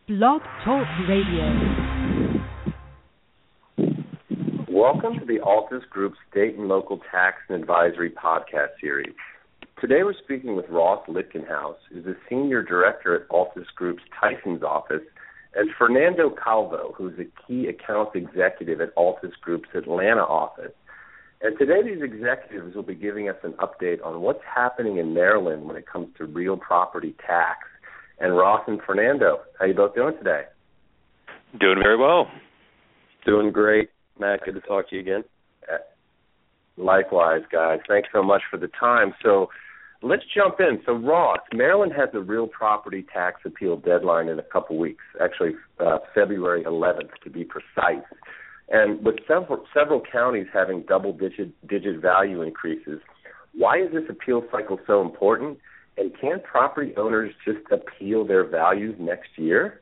Blog Talk Radio. Welcome to the Altus Group State and Local Tax and Advisory podcast series. Today we're speaking with Ross Lichtenhouse, who's the Senior Director at Altus Group's Tysons office, and Fernando Calvo, who's a key accounts executive at Altus Group's Atlanta office. And today these executives will be giving us an update on what's happening in Maryland when it comes to real property tax. And Ross and Fernando, how you both doing today? Doing very well. Doing great. Matt, good to talk to you again. Likewise, guys. Thanks so much for the time. So let's jump in. So, Ross, Maryland has a real property tax appeal deadline in a couple weeks, actually February 11th to be precise. And with several counties having double-digit value increases, why is this appeal cycle so important? And can property owners just appeal their values next year?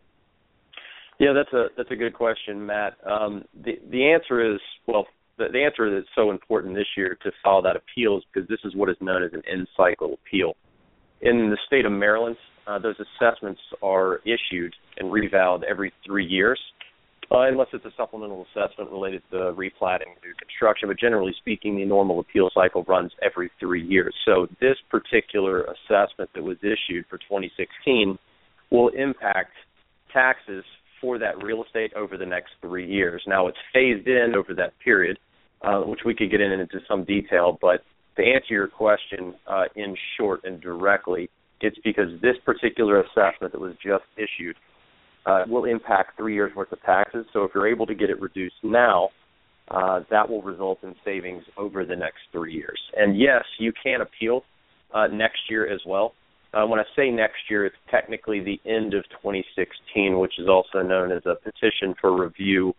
Yeah, that's a good question, Matt. The answer is, the answer that's so important this year to file that appeal is because this is what is known as an end-cycle appeal. In the state of Maryland, those assessments are issued and revalid every 3 years, unless it's a supplemental assessment related to replatting new construction. But generally speaking, the normal appeal cycle runs every 3 years. So this particular assessment that was issued for 2016 will impact taxes for that real estate over the next 3 years. Now, it's phased in over that period, which we could get into some detail. But to answer your question in short and directly, it's because this particular assessment that was just issued will impact 3 years' worth of taxes. So if you're able to get it reduced now, that will result in savings over the next 3 years. And yes, you can appeal next year as well. When I say next year, it's technically the end of 2016, which is also known as a petition for review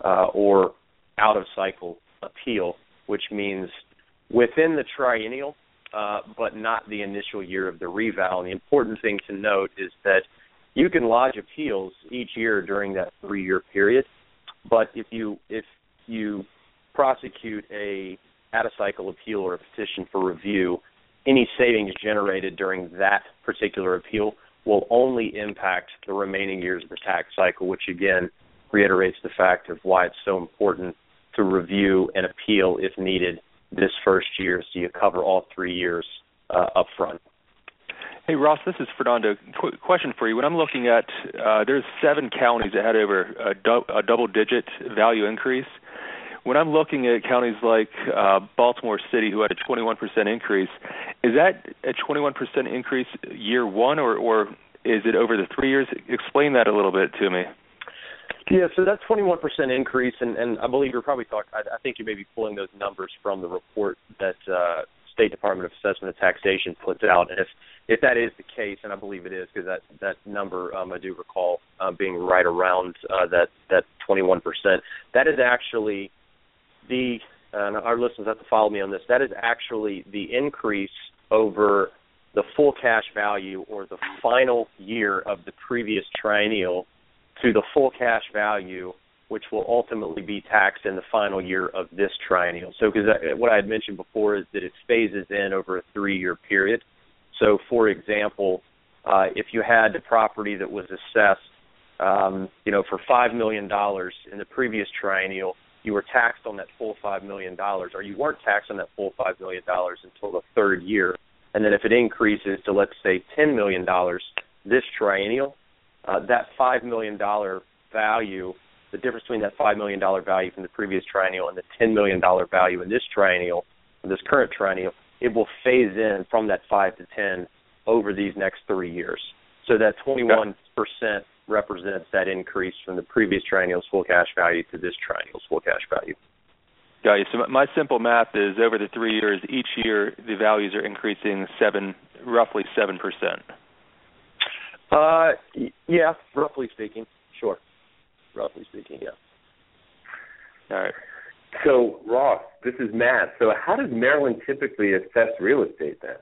or out-of-cycle appeal, which means within the triennial, but not the initial year of the reval. And the important thing to note is that you can lodge appeals each year during that 3-year period, but if you prosecute a out-of-cycle appeal or a petition for review, any savings generated during that particular appeal will only impact the remaining years of the tax cycle, which again reiterates the fact of why it's so important to review and appeal if needed this first year, so you cover all 3 years up front. Hey, Ross, this is Fernando. Question for you. When I'm looking at, there's 7 counties that had over a double-digit value increase. When I'm looking at counties like Baltimore City, who had a 21% increase, is that a 21% increase year one, or is it over the 3 years? Explain that a little bit to me. Yeah, so that 21% increase, and I believe you're probably talking, I think you may be pulling those numbers from the report that State Department of Assessment and Taxation puts out. And if that is the case, and I believe it is, because that number I do recall being right around that 21%, that is actually and our listeners have to follow me on this, that is actually the increase over the full cash value or the final year of the previous triennial to the full cash value, which will ultimately be taxed in the final year of this triennial. So because what I had mentioned before is that it phases in over a 3-year period. So, for example, if you had a property that was assessed, for $5 million in the previous triennial, you were taxed on that full $5 million, or you weren't taxed on that full $5 million until the third year. And then if it increases to, let's say, $10 million this triennial, that $5 million value, the difference between that $5 million value from the previous triennial and the $10 million value in this triennial, in this current triennial, it will phase in from that 5 to 10 over these next 3 years. So that 21% represents that increase from the previous triennial's full cash value to this triennial's full cash value. Got you. So my simple math is over the 3 years, each year the values are increasing roughly 7%. Yeah, roughly speaking, sure. Roughly speaking, yeah. All right. So, Ross, this is Matt. So how does Maryland typically assess real estate then?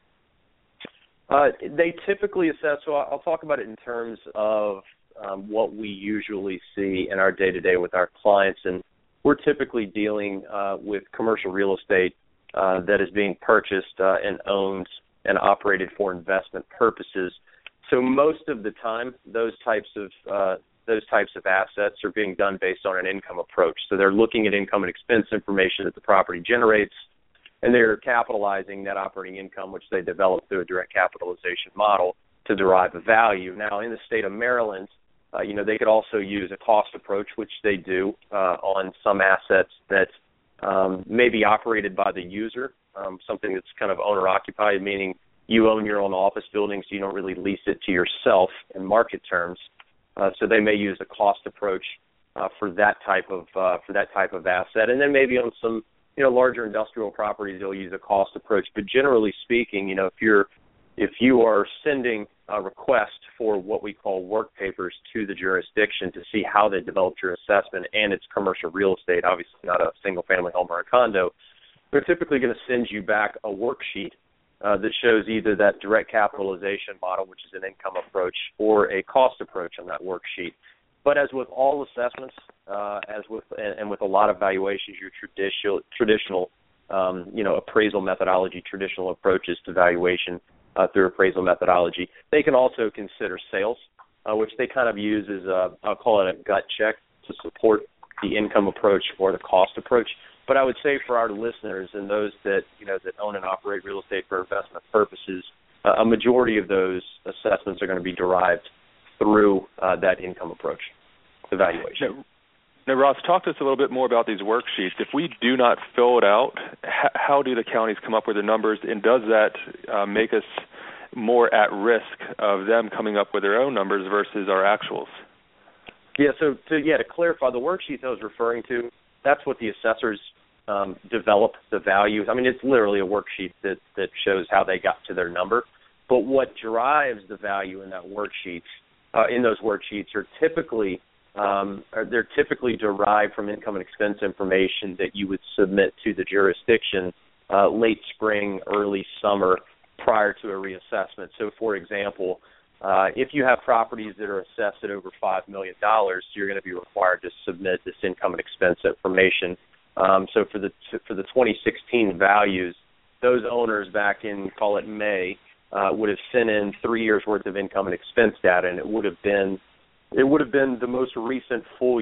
They typically assess, so I'll talk about it in terms of what we usually see in our day-to-day with our clients. And we're typically dealing with commercial real estate that is being purchased and owned and operated for investment purposes. So most of the time, those types of assets are being done based on an income approach. So they're looking at income and expense information that the property generates, and they're capitalizing net operating income, which they develop through a direct capitalization model to derive a value. Now, in the state of Maryland, they could also use a cost approach, which they do on some assets that may be operated by the user, something that's kind of owner-occupied, meaning you own your own office building, so you don't really lease it to yourself in market terms. So they may use a cost approach for that type of asset, and then maybe on some larger industrial properties they'll use a cost approach. But generally speaking, if you are sending a request for what we call work papers to the jurisdiction to see how they developed your assessment, and it's commercial real estate, obviously not a single family home or a condo, they're typically going to send you back a worksheet that shows either that direct capitalization model, which is an income approach, or a cost approach on that worksheet. But as with all assessments, with a lot of valuations, your traditional appraisal methodology, traditional approaches to valuation through appraisal methodology, they can also consider sales, which they kind of use as I'll call it a gut check to support the income approach or the cost approach. But I would say for our listeners and those that own and operate real estate for investment purposes, a majority of those assessments are going to be derived through that income approach evaluation. Now, Ross, talk to us a little bit more about these worksheets. If we do not fill it out, how do the counties come up with the numbers, and does that make us more at risk of them coming up with their own numbers versus our actuals? Yeah, to clarify, the worksheet I was referring to, that's what the assessors develop the value. I mean, it's literally a worksheet that shows how they got to their number. But what drives the value in that worksheet, in those worksheets, are typically derived from income and expense information that you would submit to the jurisdiction late spring, early summer, prior to a reassessment. So, for example, if you have properties that are assessed at over $5 million, you're going to be required to submit this income and expense information. So for the 2016 values, those owners back in, call it May, would have sent in 3 years worth of income and expense data, and it would have been the most recent full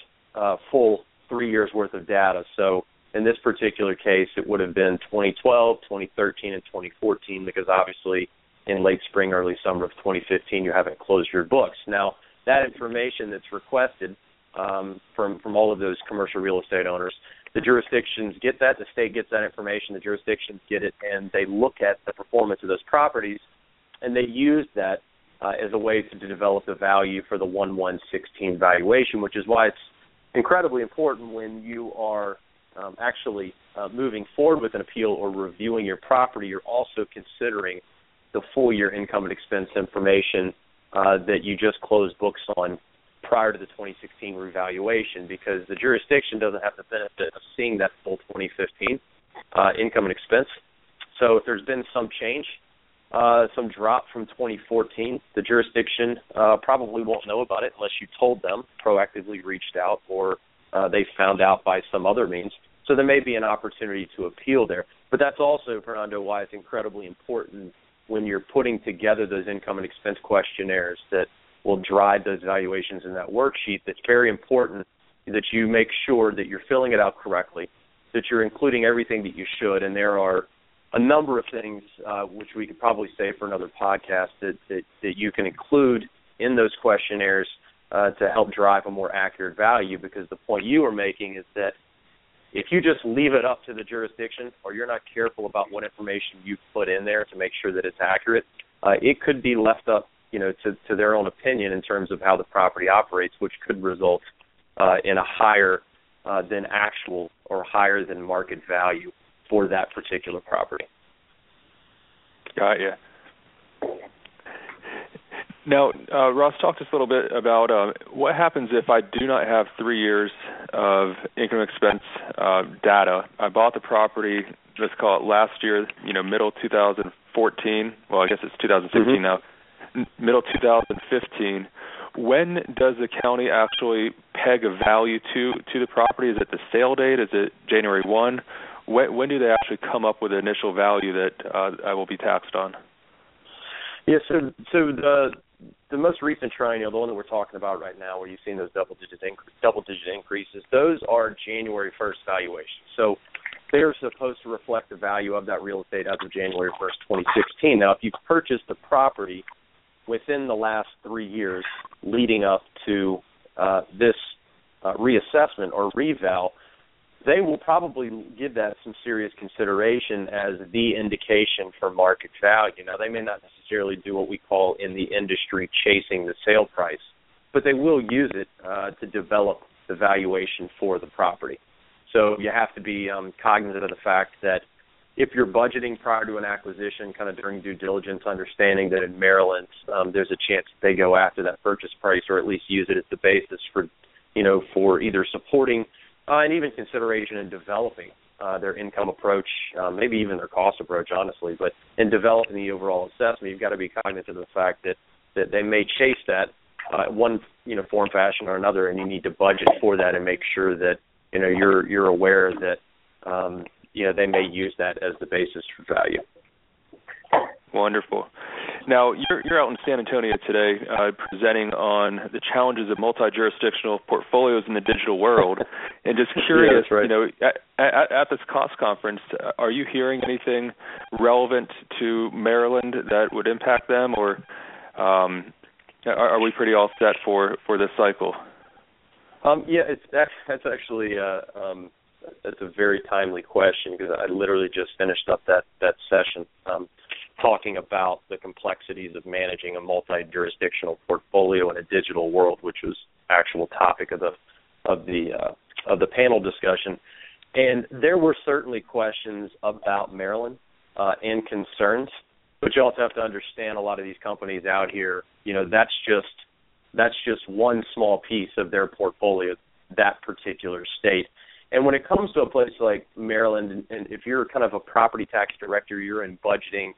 3 years worth of data. So in this particular case, it would have been 2012, 2013, and 2014, because obviously in late spring, early summer of 2015, you haven't closed your books. Now, that information that's requested from all of those commercial real estate owners, the jurisdictions get that, the state gets that information, the jurisdictions get it, and they look at the performance of those properties, and they use that as a way to develop the value for the 1/1/16 valuation, which is why it's incredibly important when you are actually moving forward with an appeal or reviewing your property, you're also considering the full year income and expense information that you just closed books on prior to the 2016 revaluation, because the jurisdiction doesn't have the benefit of seeing that full 2015 income and expense. So if there's been some change, some drop from 2014, the jurisdiction probably won't know about it unless you told them, proactively reached out, or they found out by some other means. So there may be an opportunity to appeal there. But that's also, Fernando, why it's incredibly important when you're putting together those income and expense questionnaires that will drive those valuations in that worksheet. That's very important that you make sure that you're filling it out correctly, that you're including everything that you should. And there are a number of things, which we could probably say for another podcast, that you can include in those questionnaires to help drive a more accurate value, because the point you are making is that if you just leave it up to the jurisdiction, or you're not careful about what information you put in there to make sure that it's accurate, it could be left up, to their own opinion in terms of how the property operates, which could result in a higher than actual or higher than market value for that particular property. Got you. Now, Ross, talk to us a little bit about what happens if I do not have 3 years of income expense data. I bought the property, let's call it last year, middle 2014. Well, I guess it's 2016 now. Middle 2015. When does the county actually peg a value to the property? Is it the sale date? Is it January 1? When do they actually come up with the initial value that I will be taxed on? Yeah, so the most recent triennial, the one that we're talking about right now, where you've seen those double-digit increases, those are January 1st valuations. So they are supposed to reflect the value of that real estate as of January 1st, 2016. Now, if you've purchased the property within the last 3 years leading up to this reassessment or reval, they will probably give that some serious consideration as the indication for market value. Now, they may not necessarily do what we call in the industry chasing the sale price, but they will use it to develop the valuation for the property. So you have to be cognizant of the fact that if you're budgeting prior to an acquisition, kind of during due diligence, understanding that in Maryland there's a chance that they go after that purchase price or at least use it as the basis for, for either supporting and even consideration in developing their income approach, maybe even their cost approach, honestly. But in developing the overall assessment, you've got to be cognizant of the fact that they may chase that one form, fashion, or another, and you need to budget for that and make sure that you're aware that they may use that as the basis for value. Wonderful. Now, you're out in San Antonio today presenting on the challenges of multi-jurisdictional portfolios in the digital world. And just curious, yeah, that's right. At this cost conference, are you hearing anything relevant to Maryland that would impact them, or are we pretty all set for this cycle? That's actually that's a very timely question, because I literally just finished up that session talking about the complexities of managing a multi-jurisdictional portfolio in a digital world, which was actual topic of the panel discussion. And there were certainly questions about Maryland and concerns, but you also have to understand a lot of these companies out here, that's just one small piece of their portfolio, that particular state. And when it comes to a place like Maryland, and if you're kind of a property tax director, you're in budgeting,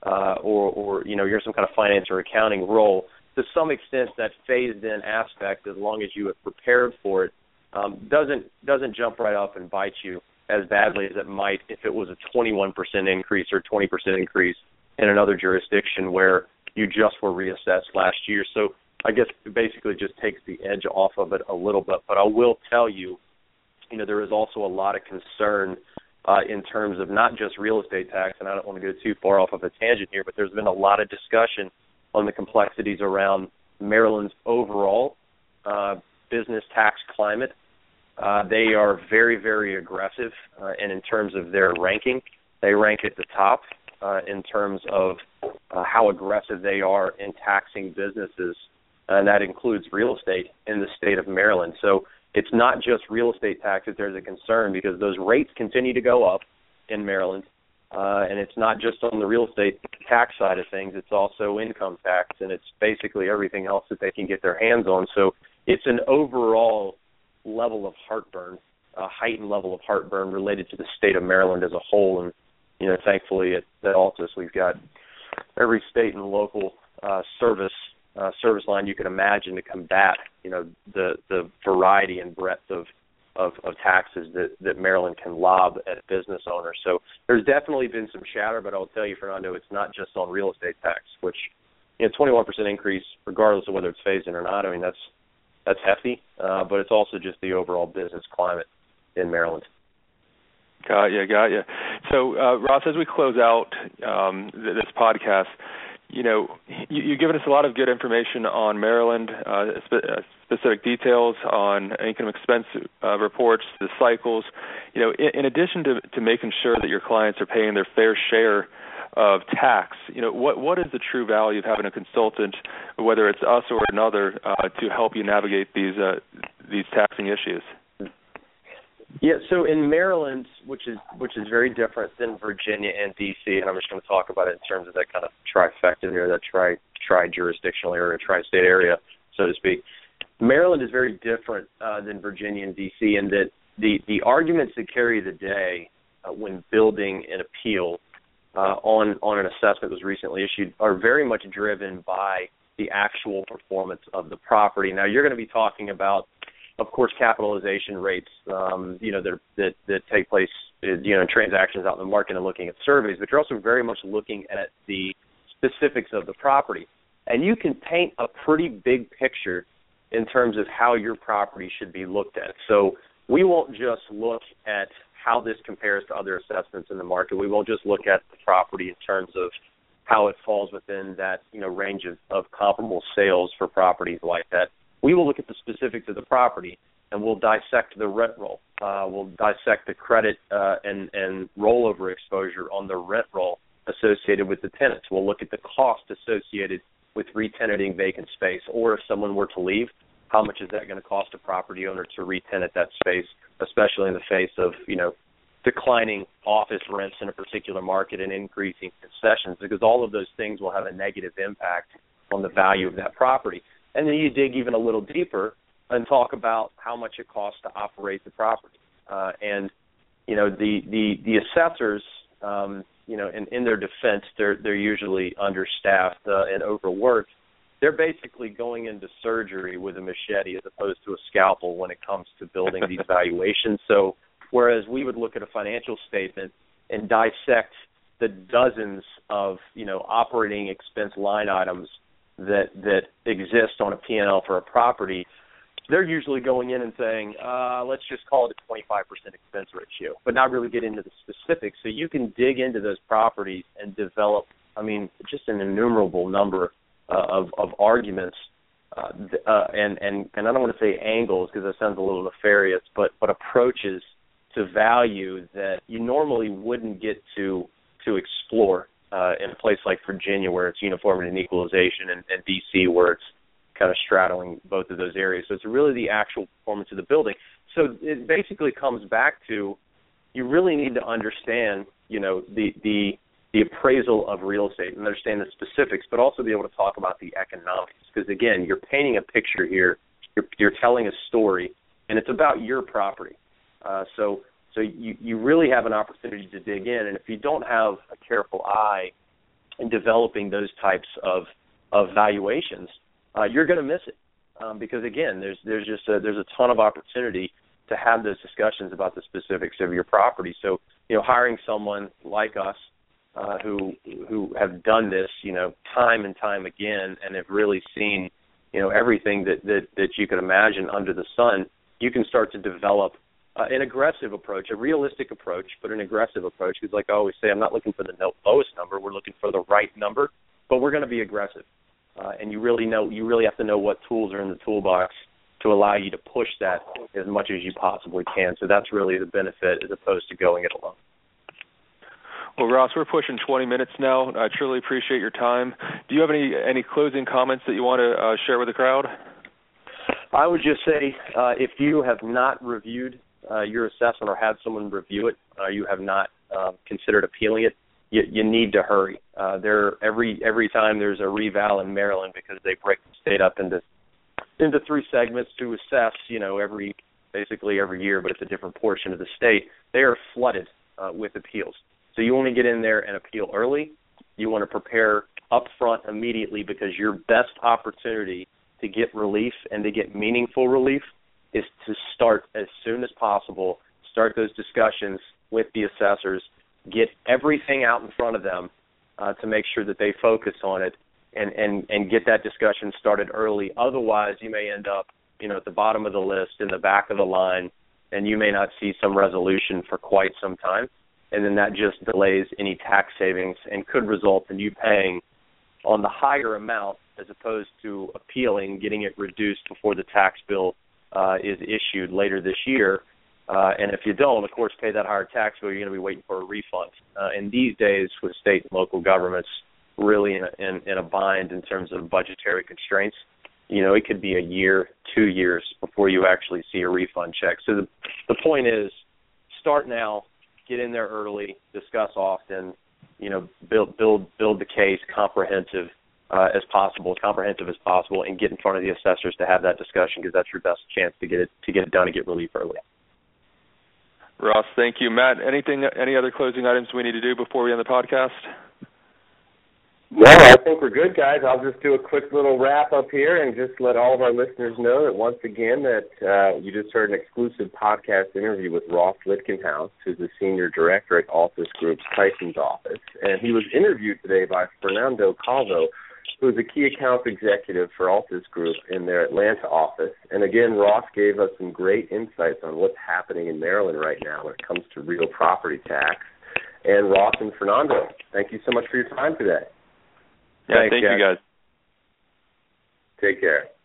or you're some kind of finance or accounting role, to some extent that phased-in aspect, as long as you have prepared for it, doesn't jump right up and bite you as badly as it might if it was a 21% increase or 20% increase in another jurisdiction where you just were reassessed last year. So I guess it basically just takes the edge off of it a little bit. But I will tell you, there is also a lot of concern in terms of not just real estate tax, and I don't want to go too far off of a tangent here, but there's been a lot of discussion on the complexities around Maryland's overall business tax climate. They are very, very aggressive, and in terms of their ranking, they rank at the top in terms of how aggressive they are in taxing businesses, and that includes real estate in the state of Maryland. So it's not just real estate tax that there's a concern, because those rates continue to go up in Maryland, and it's not just on the real estate tax side of things, it's also income tax, and it's basically everything else that they can get their hands on. So it's an overall level of heartburn, a heightened level of heartburn related to the state of Maryland as a whole. And, thankfully at Altus, we've got every state and local service line you can imagine to combat, the variety and breadth of taxes that Maryland can lob at business owners. So there's definitely been some chatter, but I'll tell you, Fernando, it's not just on real estate tax, which 21% increase, regardless of whether it's phased in or not. I mean, that's hefty, but it's also just the overall business climate in Maryland. Got you. So, Ross, as we close out this podcast, you've given us a lot of good information on Maryland, specific details on income expense reports, the cycles. In addition to making sure that your clients are paying their fair share of tax, what is the true value of having a consultant, whether it's us or another, to help you navigate these taxing issues? Yeah, so in Maryland, which is very different than Virginia and D.C., and I'm just going to talk about it in terms of that kind of trifecta here, that tri-jurisdictional area, tri-state area, so to speak. Maryland is very different than Virginia and D.C. in that the arguments that carry the day when building an appeal on an assessment that was recently issued are very much driven by the actual performance of the property. Now, you're going to be talking about, of course, capitalization rates, that take place, in transactions out in the market and looking at surveys, but you're also very much looking at the specifics of the property. And you can paint a pretty big picture in terms of how your property should be looked at. So we won't just look at how this compares to other assessments in the market. We won't just look at the property in terms of how it falls within that range of comparable sales for properties like that. We will look at the specifics of the property, and we'll dissect the rent roll. We'll dissect the credit and rollover exposure on the rent roll associated with the tenants. We'll look at the cost associated with re-tenanting vacant space, or if someone were to leave, how much is that going to cost a property owner to re-tenant that space, especially in the face of, declining office rents in a particular market and increasing concessions, because all of those things will have a negative impact on the value of that property. And then you dig even a little deeper and talk about how much it costs to operate the property. The assessors, in their defense, they're usually understaffed and overworked. They're basically going into surgery with a machete as opposed to a scalpel when it comes to building these valuations. So whereas we would look at a financial statement and dissect the dozens of, operating expense line items that exist on a P&L for a property, they're usually going in and saying, let's just call it a 25% expense ratio, but not really get into the specifics. So you can dig into those properties and develop, just an innumerable number of arguments, and I don't want to say angles because that sounds a little nefarious, but approaches to value that you normally wouldn't get to explore in a place like Virginia where it's uniformity and equalization, and D.C. where it's kind of straddling both of those areas. So it's really the actual performance of the building. So it basically comes back to you really need to understand, the appraisal of real estate and understand the specifics, but also be able to talk about the economics. Because, again, you're painting a picture here. You're telling a story, and it's about your property. So you really have an opportunity to dig in. And if you don't have a careful eye in developing those types of valuations, you're going to miss it. Because, again, there's a ton of opportunity to have those discussions about the specifics of your property. So, hiring someone like us, who have done this, time and time again, and have really seen, everything that you could imagine under the sun, you can start to develop an aggressive approach, a realistic approach, but an aggressive approach. Because, like I always say, I'm not looking for the lowest number. We're looking for the right number, but we're going to be aggressive. And you really have to know what tools are in the toolbox to allow you to push that as much as you possibly can. So that's really the benefit as opposed to going it alone. Well, Ross, we're pushing 20 minutes now. I truly appreciate your time. Do you have any closing comments that you want to share with the crowd? I would just say if you have not reviewed your assessment or had someone review it, you have not considered appealing it, you need to hurry. Every time there's a reval in Maryland, because they break the state up into 3 segments to assess, basically every year, but it's a different portion of the state, they are flooded with appeals. So you want to get in there and appeal early. You want to prepare up front immediately, because your best opportunity to get relief and to get meaningful relief is to start as soon as possible, start those discussions with the assessors, get everything out in front of them to make sure that they focus on it and get that discussion started early. Otherwise, you may end up, at the bottom of the list, in the back of the line, and you may not see some resolution for quite some time. And then that just delays any tax savings and could result in you paying on the higher amount as opposed to appealing, getting it reduced before the tax bill is issued later this year. And if you don't, of course, pay that higher tax bill, you're going to be waiting for a refund. And these days, with state and local governments really in a bind in terms of budgetary constraints, it could be a year, 2 years before you actually see a refund check. So the point is, start now, get in there early, discuss often, build the case comprehensive as possible, and get in front of the assessors to have that discussion, because that's your best chance to get it done and get relief early. Ross, thank you. Matt, any other closing items we need to do before we end the podcast? No, I think we're good, guys. I'll just do a quick little wrap-up here and just let all of our listeners know that, once again, that you just heard an exclusive podcast interview with Ross Lichtenhouse, who's the Senior Director at Altus Group's Tysons office. And he was interviewed today by Fernando Calvo, who is a key accounts executive for Altus Group in their Atlanta office. And again, Ross gave us some great insights on what's happening in Maryland right now when it comes to real property tax. And Ross and Fernando, thank you so much for your time today. Yeah, thank you guys. Take care.